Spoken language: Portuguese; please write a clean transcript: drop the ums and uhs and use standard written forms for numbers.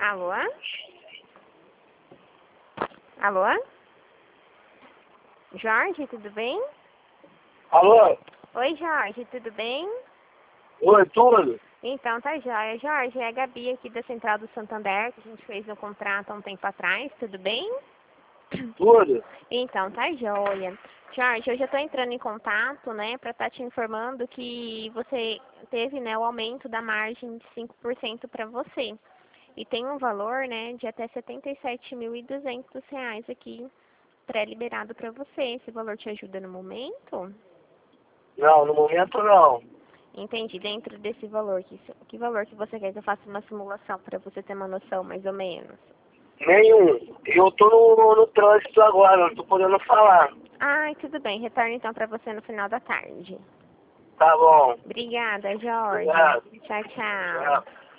Alô? Alô? Jorge, tudo bem? Alô? Oi, Jorge, tudo bem? Oi, tudo? Então, tá joia. Jorge, é a Gabi aqui da Central do Santander, que a gente fez um contrato há um tempo atrás, tudo bem? Tudo? Então, tá joia. Jorge, eu já estou entrando em contato, né, para estar te informando que você teve, né, o aumento da margem de 5% para você. E tem um valor, né, de até R$ 77.200 aqui pré-liberado para você. Esse valor te ajuda no momento? Não, no momento não. Entendi. Dentro desse valor, que valor que você quer que eu faça uma simulação para você ter uma noção, mais ou menos? Nenhum. Eu tô no trânsito agora, não tô podendo falar. Ai, tudo bem. Retorno então para você no final da tarde. Tá bom. Obrigada, Jorge. Obrigado. Tchau, tchau. Tchau.